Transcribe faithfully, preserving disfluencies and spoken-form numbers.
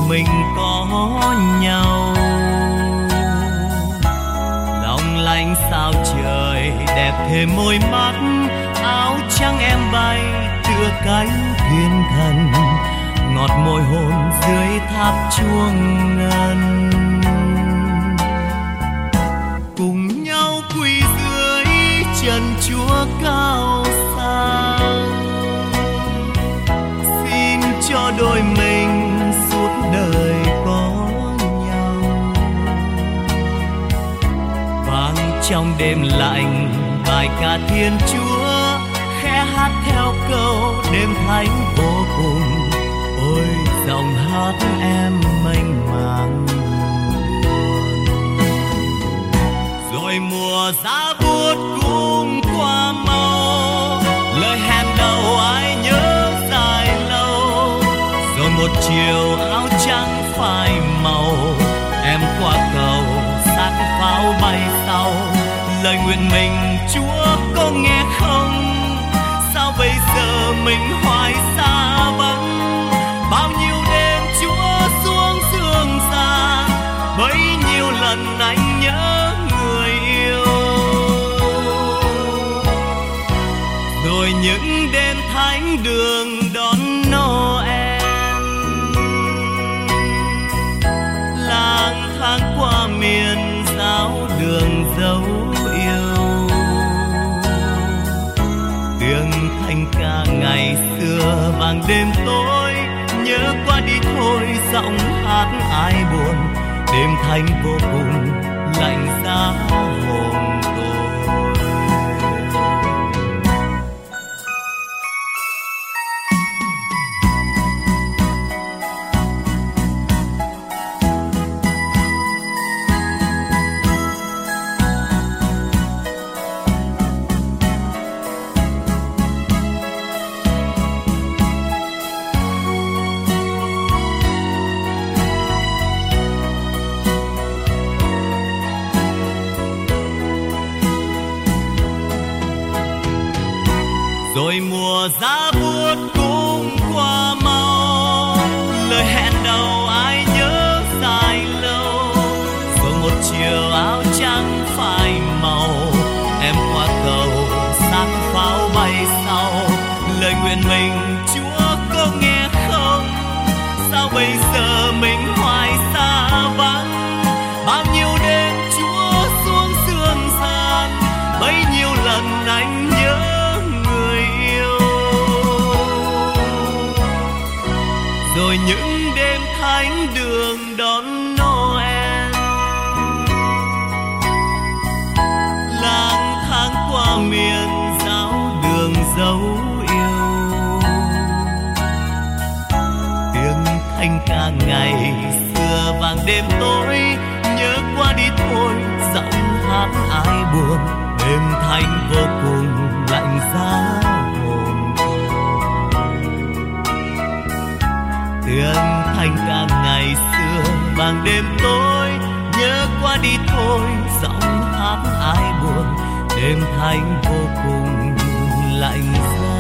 mình có nhau. Long lanh sao trời đẹp thêm môi mắt, áo trắng em bay tựa cánh thiên thần, ngọt môi hôn dưới tháp chuông ngân. Cùng nhau quỳ dưới chân Chúa cao sang, xin cho đôi mình suốt đời có nhau. Vang trong đêm lạnh bài ca Thiên Chúa, khẽ hát theo câu đêm thánh vô cùng. Ôi giọng hát em mênh mang rồi mùa giá buốt cũng qua mau, lời hẹn đầu ai nhớ dài lâu. Rồi một chiều áo trắng phai màu, em qua cầu xác pháo bay sau. Lời nguyện mình Chúa có nghe không? Sao bây giờ mình hoài xa vắng? Bao nhiêu đêm Chúa xuống sương xa, bấy nhiêu lần anh nhớ người yêu. Rồi những đêm thánh đường đón Noel, lang thang qua miền giáo đường dấu yêu. Tiếng thanh ca ngày xưa vang đêm tối, nhớ qua đi thôi giọng hát ai buồn. Đêm thanh vô cùng lạnh giá hồn tôi. Rồi mùa giá buốt cũng qua mau, lời hẹn đầu ai nhớ dài lâu. Rồi một chiều áo trắng phai màu, em qua cầu xác pháo bay sau. Lời nguyện mình Chúa có nghe không? Sao bây giờ mình hoài xa vắng? Bao nhiêu đêm Chúa xuống sương gian, bấy nhiêu lần anh nhớ. Rồi những đêm thánh đường đón Noel, lang thang qua miền giáo đường dấu yêu. Tiếng thanh ca ngày xưa vang đêm tối, nhớ qua đi thôi giọng hát ai buồn. Đêm thanh vô cùng lạnh giá hồn tôi. Tiếng thanh ca ngày xưa vang đêm tối, nhớ qua đi thôi giọng hát ai buồn. Đêm thanh vô cùng lạnh giá.